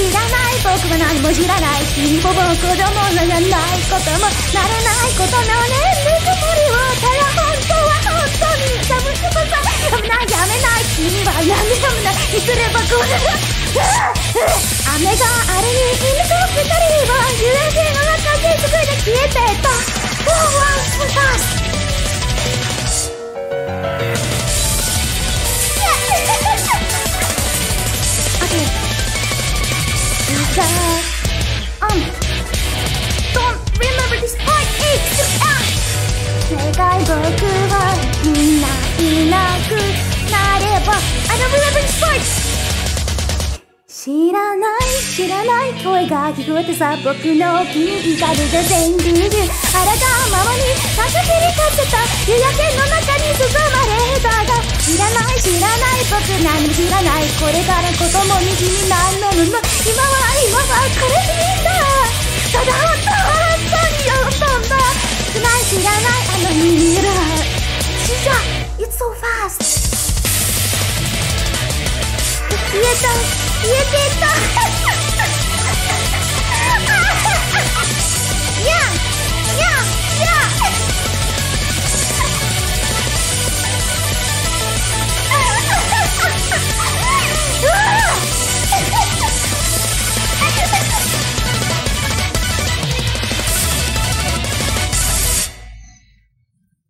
知らない僕は何も知らない君も僕でもならないこともなれないことのねぬくもりをたら本当は本当にやめてくださいやめないやめない君はやめやめないいずれ僕は雨があれに犬と二人は夕焼けの中で机で消えてた Oh, wow, so fast Don't remember this part 8 願い僕はみんないなくなれば I don't remember this part 知らない声が聞こえてさ僕の気がるで全流あらがままに風切り立てた夕焼けの中に包まれたが知らない僕何も知らないこれからこともみじになんのの今はこれでいいんだただ本当に喜んだ知らないあの見える死者 It's so fast 消えてた